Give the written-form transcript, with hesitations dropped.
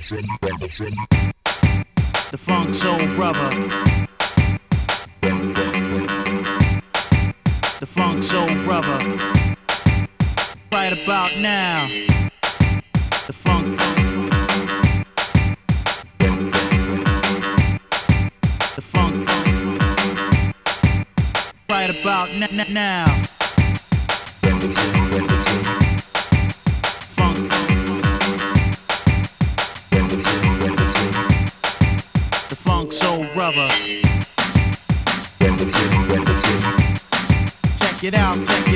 The Funk Soul Brother. The Funk Soul Brother. Right about now. The funk. The funk. Right about now.